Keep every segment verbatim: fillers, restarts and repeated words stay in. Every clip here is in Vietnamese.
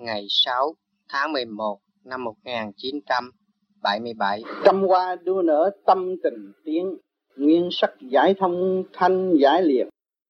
ngày sáu tháng mười một năm một nghìn chín trăm bảy mươi bảy. Trăm hoa đua nở tâm tình tiến, nguyên sắc giải thông thanh giải liền.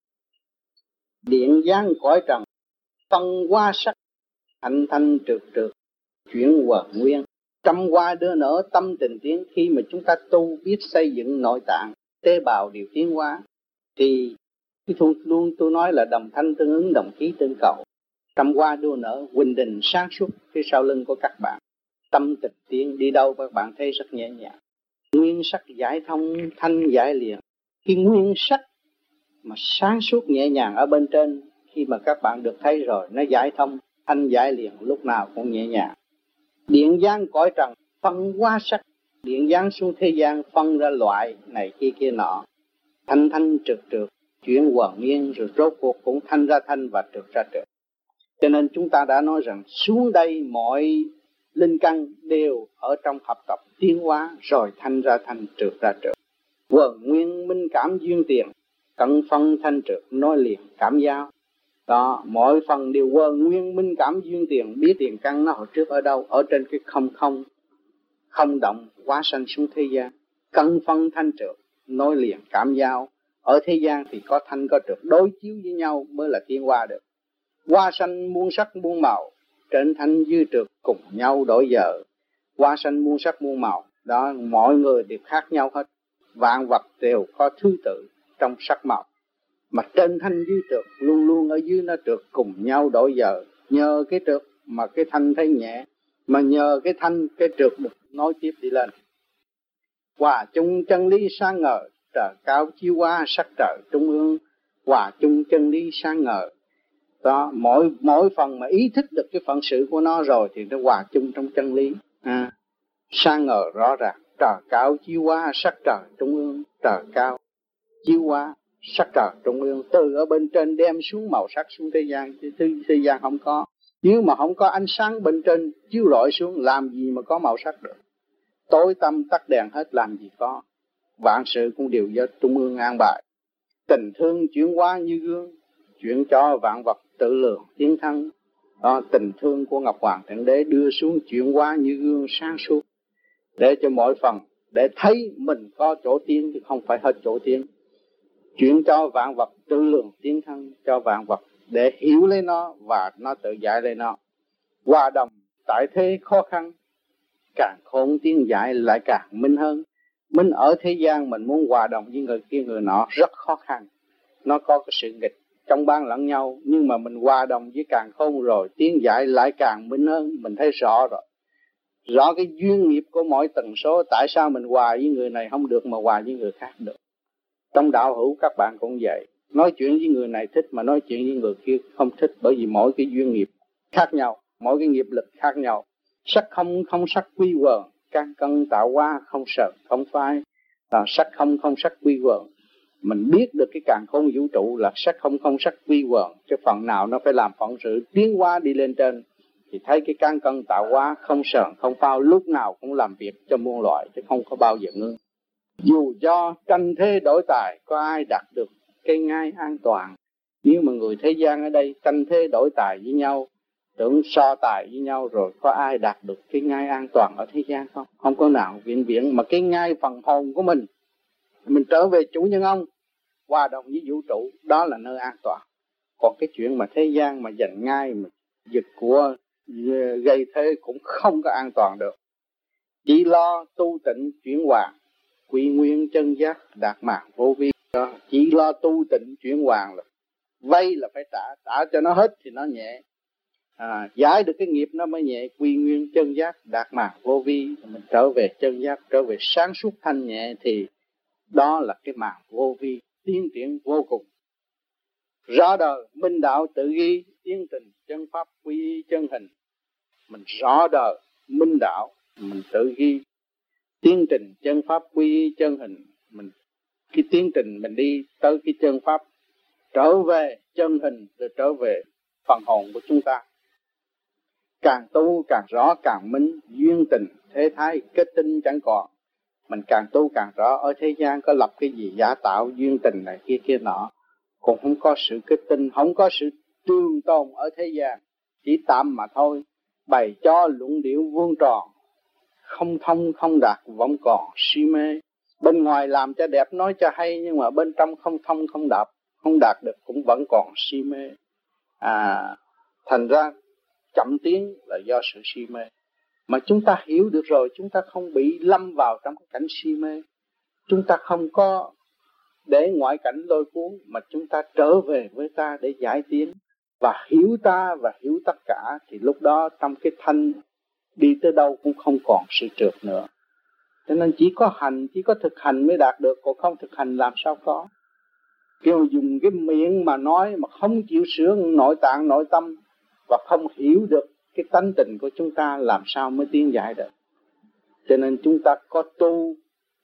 Điện giáng cõi trần, phân hoa sắc, thanh thanh trượt trượt, chuyển hòa nguyên. Trăm hoa đua nở tâm tình tiến. Khi mà chúng ta tu biết xây dựng nội tạng, tế bào đều tiến hóa, thì cái thu luôn tôi nói là đồng thanh tương ứng, đồng khí tương cầu. Trăm hoa đua nở, huỳnh đình sáng suốt phía sau lưng của các bạn. Tâm tình tiến, đi đâu các bạn thấy rất nhẹ nhàng. Nguyên sắc giải thông thanh giải liền. Khi nguyên sắc mà sáng suốt nhẹ nhàng ở bên trên, khi mà các bạn được thấy rồi, nó giải thông thanh giải liền, lúc nào cũng nhẹ nhàng. Điện giáng cõi trần, phân hóa sắc. Điện giáng xuống thế gian, phân ra loại này kia kia nọ, thanh thanh trượt trượt, chuyển hoàn nguyên, rồi rốt cuộc cũng thanh ra thanh và trượt ra trượt. Cho nên chúng ta đã nói rằng xuống đây mọi linh căn đều ở trong học tập tiến hóa, rồi thanh ra thanh, trượt ra trượt. Quần nguyên minh cảm duyên tiền, cận phân thanh trượt nói liền cảm giao. Đó, mỗi phần đều quần nguyên minh cảm duyên tiền, biết tiền căn nó hồi trước ở đâu, ở trên cái không không, không động hóa sanh xuống thế gian. Cận phân thanh trượt nói liền cảm giao. Ở thế gian thì có thanh có trượt đối chiếu với nhau mới là tiến hóa được. Hoa sanh muôn sắc muôn màu, trên thanh dư trượt cùng nhau đổi giờ. Hoa sanh muôn sắc muôn màu, đó mọi người đều khác nhau hết. Vạn vật đều có thứ tự trong sắc màu. Mà trên thanh dư trượt luôn luôn ở dưới nó trượt cùng nhau đổi giờ. Nhờ cái trượt mà cái thanh thấy nhẹ, mà nhờ cái thanh cái trượt được nói tiếp đi lên. Hòa chung chân lý sáng ngời, trời cao chiếu qua sắc trời trung ương. Hòa chung chân lý sáng ngời. Đó, mỗi mỗi phần mà ý thức được cái phận sự của nó rồi thì nó hòa chung trong chân lý. À, sáng ngời rõ ràng, trời cao chiếu qua sắc trời trung ương, trời cao chiếu qua sắc trời trung ương, từ ở bên trên đem xuống màu sắc xuống thế gian, chứ thế, thế gian không có. Nếu mà không có ánh sáng bên trên chiếu rọi xuống, làm gì mà có màu sắc được? Tối tăm tắt đèn hết, làm gì có? Vạn sự cũng đều do trung ương an bài. Tình thương chuyển hóa như gương, chuyển cho vạn vật tự lượng tiến thăng. Đó, tình thương của Ngọc Hoàng Thượng Đế đưa xuống chuyển hóa như gương sáng suốt, để cho mọi phần để thấy mình có chỗ tiến chứ không phải hết chỗ tiến. Chuyển cho vạn vật tự lượng tiến thăng, cho vạn vật để hiểu lấy nó và nó tự giải lấy nó. Hòa đồng tại thế khó khăn, càng khôn tiến giải lại càng minh hơn. Mình ở thế gian mình muốn hòa đồng với người kia người nọ rất khó khăn. Nó có cái sự nghịch trong ban lẫn nhau, nhưng mà mình hòa đồng với càng khôn rồi, tiến giải lại càng minh hơn. Mình thấy rõ rồi, rõ cái duyên nghiệp của mỗi tần số. Tại sao mình hòa với người này không được mà hòa với người khác được? Trong đạo hữu các bạn cũng vậy, nói chuyện với người này thích mà nói chuyện với người kia không thích, bởi vì mỗi cái duyên nghiệp khác nhau, mỗi cái nghiệp lực khác nhau. Sắc không không sắc quy quần, căn cân tạo hóa không sợ không phai. À, sắc không không sắc quy quần, mình biết được cái càn khôn vũ trụ là sắc không không sắc quy quần, cái phần nào nó phải làm phận sự tiến hóa đi lên trên, thì thấy cái căn cân tạo hóa không sợ không phai, lúc nào cũng làm việc cho muôn loại chứ không có bao giờ ngưng. Dù do tranh thế đổi tài, có ai đạt được cái ngai an toàn? Nếu mà người thế gian ở đây tranh thế đổi tài với nhau, tưởng so tài với nhau, rồi có ai đạt được cái ngai an toàn ở thế gian không? Không có nào viện viện. Mà cái ngai phần hồn của mình, mình trở về chủ nhân ông, hòa đồng với vũ trụ, đó là nơi an toàn. Còn cái chuyện mà thế gian mà giành ngai, mà giật của gây thế cũng không có an toàn được. Chỉ lo tu tịnh chuyển hòa, quy nguyên chân giác đạt mạng vô vi. Đó, chỉ lo tu tịnh chuyển hoàng là vay là phải trả, trả cho nó hết thì nó nhẹ. À, giải được cái nghiệp nó mới nhẹ. Quy nguyên chân giác đạt mạng vô vi, mình trở về chân giác, trở về sáng suốt thanh nhẹ, thì đó là cái mạng vô vi tiến triển vô cùng. Rõ đời minh đạo tự ghi, tiến tình chân pháp quy chân hình. Mình rõ đời minh đạo, mình tự ghi, tiến trình chân pháp quy chân hình. Mình cái tiến trình mình đi tới cái chân pháp, trở về chân hình, rồi trở về phần hồn của chúng ta. Càng tu càng rõ càng minh, duyên tình thế thái kết tinh chẳng còn. Mình càng tu càng rõ. Ở thế gian có lập cái gì giả tạo duyên tình này kia kia nọ, cũng không có sự kết tinh, không có sự trường tồn ở thế gian. chỉ tạm mà thôi. Bày cho luận điệu vuông tròn, không thông không đạt vẫn còn si mê. Bên ngoài làm cho đẹp nói cho hay, nhưng mà bên trong không thông không đạt, không đạt được cũng vẫn còn si mê. À, thành ra chậm tiến là do sự si mê. Mà chúng ta hiểu được rồi, chúng ta không bị lâm vào trong cái cảnh si mê. Chúng ta không có để ngoại cảnh lôi cuốn, mà chúng ta trở về với ta để giải tiến và hiểu ta và hiểu tất cả. Thì lúc đó trong cái thanh đi tới đâu cũng không còn sự trượt nữa. Cho nên chỉ có hành, chỉ có thực hành mới đạt được, còn không thực hành làm sao có. Kêu dùng cái miệng mà nói mà không chịu sửa nội tạng nội tâm và không hiểu được cái tánh tình của chúng ta, làm sao mới tiến giải được. Cho nên chúng ta có tu,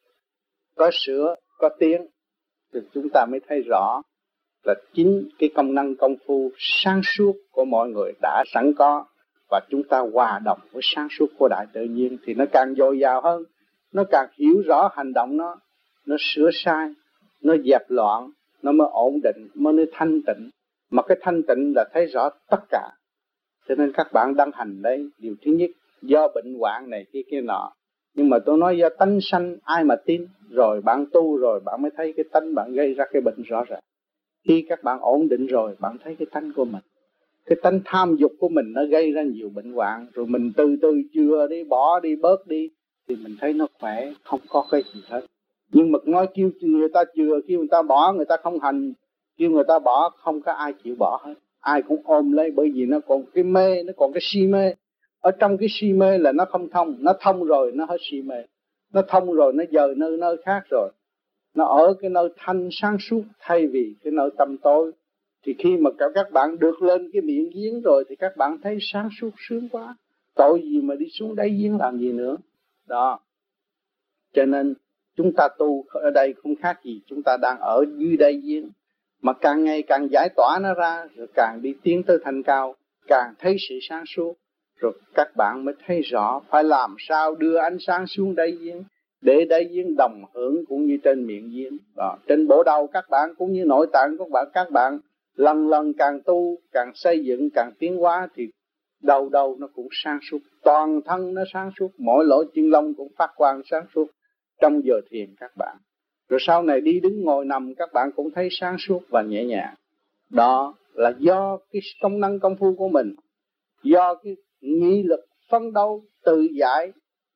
có sửa, có tiến, thì chúng ta mới thấy rõ là chính cái công năng công phu sáng suốt của mọi người đã sẵn có, và chúng ta hòa đồng với sáng suốt của đại tự nhiên thì nó càng dồi dào hơn, nó càng hiểu rõ hành động nó, nó sửa sai, nó dẹp loạn, nó mới ổn định, mới mới thanh tịnh. Mà cái thanh tịnh là thấy rõ tất cả. Cho nên các bạn đang hành đây, điều thứ nhất do bệnh hoạn này kia kia nọ, nhưng mà tôi nói do tánh sanh, ai mà tin. Rồi bạn tu rồi bạn mới thấy cái tánh bạn gây ra cái bệnh rõ ràng. Khi các bạn ổn định rồi bạn thấy cái tánh của mình, cái tánh tham dục của mình nó gây ra nhiều bệnh hoạn. Rồi mình từ từ chừa đi, bỏ đi, bớt đi, thì mình thấy nó khỏe, không có cái gì hết. Nhưng mà nói kêu người ta chừa, kêu người ta bỏ, người ta không hành. Kêu người ta bỏ, không có ai chịu bỏ hết. Ai cũng ôm lấy, bởi vì nó còn cái mê, nó còn cái si mê. Ở trong cái si mê là nó không thông, nó thông rồi nó hết si mê. Nó thông rồi nó dời nơi nơi khác rồi. Nó ở cái nơi thanh sáng suốt thay vì cái nơi tâm tối. Thì khi mà các bạn được lên cái miệng giếng rồi thì các bạn thấy sáng suốt sướng quá. Tội gì mà đi xuống đáy giếng làm gì nữa. Đó. Cho nên chúng ta tu ở đây không khác gì chúng ta đang ở dưới đáy giếng. Mà càng ngày càng giải tỏa nó ra, rồi càng đi tiến tới thanh cao, càng thấy sự sáng suốt. Rồi các bạn mới thấy rõ phải làm sao đưa ánh sáng xuống đáy giếng, để đáy giếng đồng hưởng cũng như trên miệng giếng. Đó. Trên bộ đầu các bạn cũng như nội tạng của các bạn, các bạn lần lần càng tu, càng xây dựng, càng tiến hóa thì đầu đầu nó cũng sáng suốt, toàn thân nó sáng suốt, mỗi lỗ chân lông cũng phát quang sáng suốt trong giờ thiền các bạn. Rồi sau này đi đứng ngồi nằm các bạn cũng thấy sáng suốt và nhẹ nhàng. Đó là do cái công năng công phu của mình, do cái nghị lực phấn đấu tự giải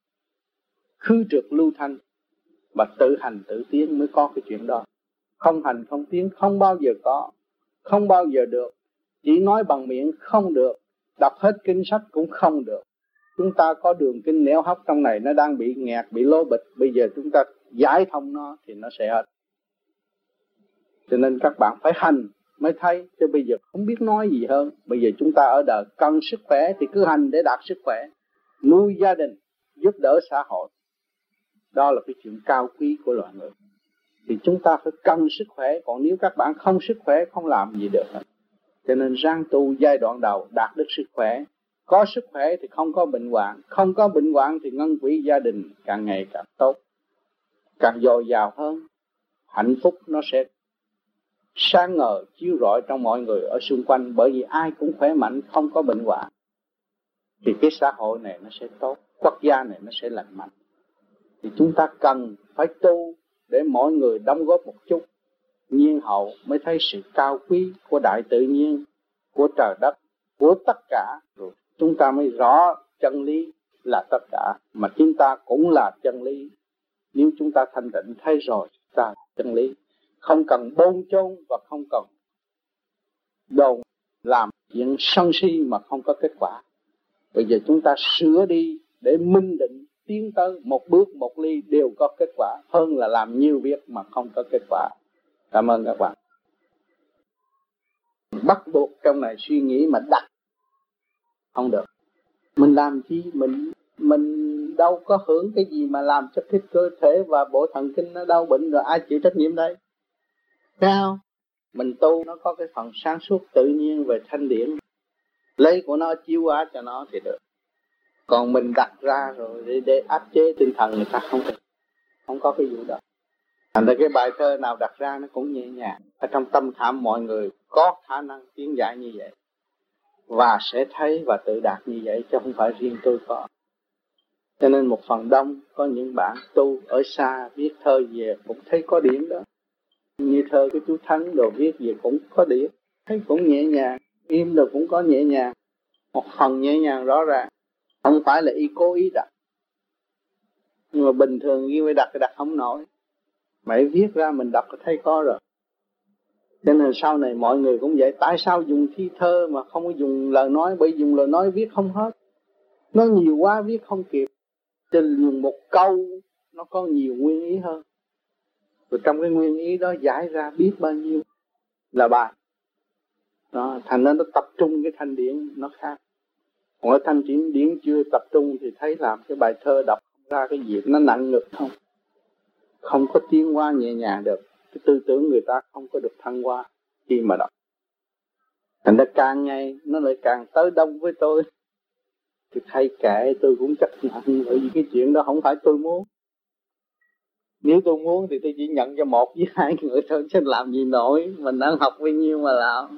khứ trượt lưu thanh và tự hành tự tiến mới có cái chuyện đó. Không hành không tiến không bao giờ có, không bao giờ được. Chỉ nói bằng miệng không được, đọc hết kinh sách cũng không được. Chúng ta có đường kinh nẻo hóc trong này nó đang bị nghẹt, bị lố bịch. Bây giờ chúng ta giải thông nó thì nó sẽ hết. Cho nên các bạn phải hành mới thấy, chứ bây giờ không biết nói gì hơn. Bây giờ chúng ta ở đời cần sức khỏe thì cứ hành để đạt sức khỏe, nuôi gia đình, giúp đỡ xã hội. Đó là cái chuyện cao quý của loài người. Thì chúng ta phải cần sức khỏe, còn nếu các bạn không sức khỏe không làm gì được hết. Cho nên ráng tu giai đoạn đầu đạt được sức khỏe. Có sức khỏe thì không có bệnh hoạn, không có bệnh hoạn thì ngân quỹ gia đình càng ngày càng tốt, càng dồi dào hơn. Hạnh phúc nó sẽ sáng ngời chiếu rọi trong mọi người ở xung quanh, bởi vì ai cũng khỏe mạnh, không có bệnh hoạn thì cái xã hội này nó sẽ tốt, quốc gia này nó sẽ lành mạnh. Thì chúng ta cần phải tu để mọi người đóng góp một chút, nhiên hậu mới thấy sự cao quý của đại tự nhiên, của trời đất, của tất cả. Rồi chúng ta mới rõ chân lý là tất cả, mà chúng ta cũng là chân lý. Nếu chúng ta thanh tịnh thấy rồi, ta là chân lý. Không cần bôn chôn và không cần đồn làm chuyện sân si mà không có kết quả. Bây giờ chúng ta sửa đi để minh định, tiến tới một bước một ly đều có kết quả, hơn là làm nhiều việc mà không có kết quả. Cảm ơn các bạn. Bắt buộc trong này suy nghĩ mà đặt không được. Mình làm chi, mình mình đâu có hưởng cái gì mà làm cho cái cơ thể và bộ thần kinh nó đau bệnh, rồi ai chịu trách nhiệm đây? Sao? Mình tu nó có cái phần sáng suốt tự nhiên về thanh điển, lấy của nó chiếu hóa cho nó thì được. Còn mình đặt ra rồi để, để áp chế tinh thần người ta không được, không có cái vụ đó. Thành ra cái bài thơ nào đặt ra nó cũng nhẹ nhàng. Ở trong tâm khảm mọi người có khả năng tiến giải như vậy. và sẽ thấy và tự đạt như vậy, chứ không phải riêng tôi có. Cho nên một phần đông có những bạn tu ở xa viết thơ về cũng thấy có điển đó. Như thơ của chú Thắng đồ viết về cũng có điển, thấy cũng nhẹ nhàng, im đồ cũng có nhẹ nhàng. Một phần nhẹ nhàng rõ ràng, không phải là y cố ý đặt. Nhưng mà bình thường khi phải đặt thì đặt không nổi. Mày viết ra mình đọc có thấy có rồi. Cho nên sau này mọi người cũng vậy. Tại sao dùng thi thơ mà không có dùng lời nói? Bởi dùng lời nói viết không hết. Nó nhiều quá viết không kịp. Cho nên dùng một câu nó có nhiều nguyên ý hơn. Rồi trong cái nguyên ý đó giải ra biết bao nhiêu là bài. Đó, thành ra nó tập trung cái thanh điển nó khác. Còn thanh điển điển chưa tập trung thì thấy làm cái bài thơ đọc ra cái gì nó nặng ngực không. Không có tiến hóa nhẹ nhàng được. Cái tư tưởng người ta không có được thăng hoa khi mà đọc. Thành ra càng ngày nó lại càng tới đông với tôi. Thì thay kệ tôi cũng chấp nhận. Bởi vì cái chuyện đó không phải tôi muốn. Nếu tôi muốn thì tôi chỉ nhận cho một với hai người thôi. Chứ làm gì nổi. Mình đang học bao nhiêu mà làm.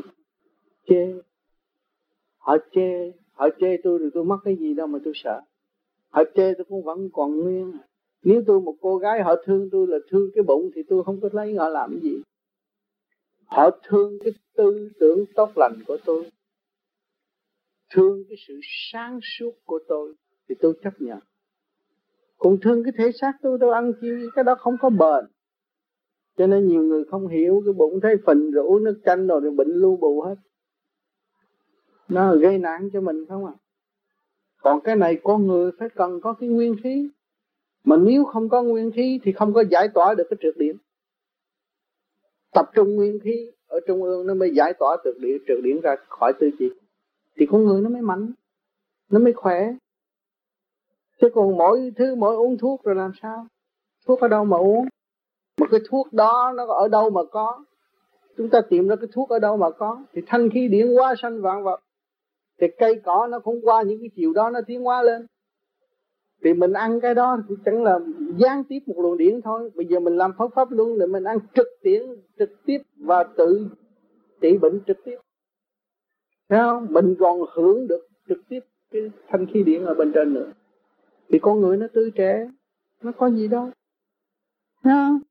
Chê. Họ chê. Họ chê tôi rồi tôi mất cái gì đâu mà tôi sợ. Họ chê tôi cũng vẫn còn nguyên. Nếu tôi một cô gái họ thương tôi là thương cái bụng thì tôi không có lấy họ làm cái gì. Họ thương cái tư tưởng tốt lành của tôi, thương cái sự sáng suốt của tôi thì tôi chấp nhận. Còn thương cái thể xác tôi, tôi ăn chi, cái đó không có bền. Cho nên nhiều người không hiểu, cái bụng thấy phình rồi uống nước chanh rồi, rồi bệnh lưu bù hết. Nó gây nạn cho mình không à. Còn cái này con người phải cần có cái nguyên khí. Mà nếu không có nguyên khí thì không có giải tỏa được cái trượt điểm. Tập trung nguyên khí ở trung ương nó mới giải tỏa trượt điểm, trượt điểm ra khỏi tư chi. Thì con người nó mới mạnh, nó mới khỏe. Chứ còn mỗi thứ mỗi uống thuốc rồi làm sao? Thuốc ở đâu mà uống? Mà cái thuốc đó nó ở đâu mà có? Chúng ta tìm ra cái thuốc ở đâu mà có? Thì thanh khí điển hóa sanh vạn vật. Thì cây cỏ nó cũng qua những cái chiều đó nó tiến hóa lên. Thì mình ăn cái đó cũng chẳng là gián tiếp một luồng điển thôi. Bây giờ mình làm pháp pháp luôn để mình ăn trực tiếp, trực tiếp và tự trị bệnh trực tiếp. Thấy không? Mình còn hưởng được trực tiếp cái thanh khí điển ở bên trên nữa. Thì con người nó tươi trẻ, nó có gì đâu. Thấy không?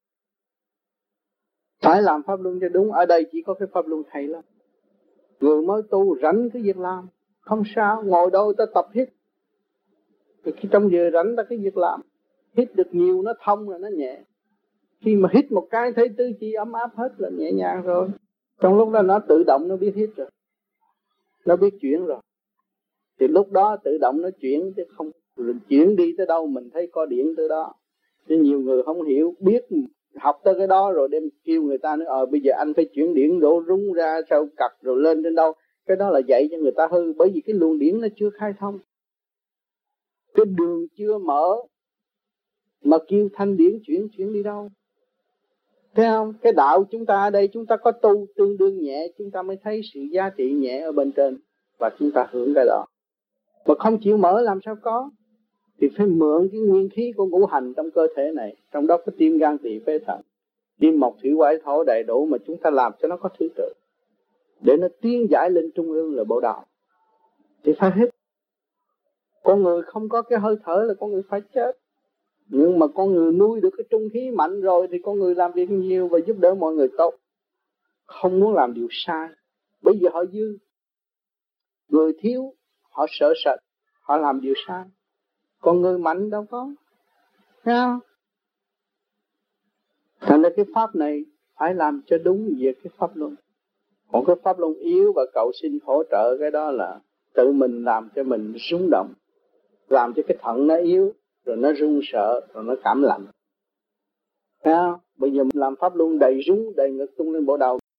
Phải làm pháp luân cho đúng. Ở đây chỉ có cái pháp luân thầy lắm. Người mới tu rảnh cái việc làm, không sao. Ngồi đâu ta tập hít. Thì khi trong giờ rảnh ta cái việc làm. Hít được nhiều nó thông rồi nó nhẹ. Khi mà hít một cái thấy tứ chi ấm áp hết là nhẹ nhàng rồi. Trong lúc đó nó tự động nó biết hít rồi. Nó biết chuyển rồi. Thì lúc đó tự động nó chuyển chứ không chuyển đi tới đâu mình thấy có điển tới đó. Chứ nhiều người không hiểu, biết học tới cái đó rồi đem kêu người ta nói ờ bây giờ anh phải chuyển điển đổ rung ra sau cặp rồi lên đến đâu. Cái đó là dạy cho người ta hư, bởi vì cái luồng điển nó chưa khai thông. Cái đường chưa mở mà kêu thanh điển chuyển chuyển đi đâu. Thấy không? Cái đạo chúng ta ở đây chúng ta có tu tương đương nhẹ, chúng ta mới thấy sự giá trị nhẹ ở bên trên và chúng ta hưởng cái đó. Mà không chịu mở làm sao có? Thì phải mượn cái nguyên khí của ngũ hành trong cơ thể này, trong đó có tim gan tỳ phế thận, kim mộc thủy hỏa thổ đầy đủ mà chúng ta làm cho nó có thứ tự để nó tiến giải lên trung ương là bộ đạo. Thì phải hết. Con người không có cái hơi thở là con người phải chết. Nhưng mà con người nuôi được cái trung khí mạnh rồi thì con người làm việc nhiều và giúp đỡ mọi người tốt. Không muốn làm điều sai. Bây giờ họ dư. Người thiếu, họ sợ sệt, họ làm điều sai. Còn người mạnh đâu có. Thấy không? Thành ra cái pháp này phải làm cho đúng về cái pháp luân. Còn cái pháp luân yếu và cầu xin hỗ trợ cái đó là tự mình làm cho mình rung động. Làm cho cái thận nó yếu, rồi nó run sợ, rồi nó cảm lạnh. Thấy không? Bây giờ mình làm pháp luân đầy rung, đầy ngực tung lên bộ đầu.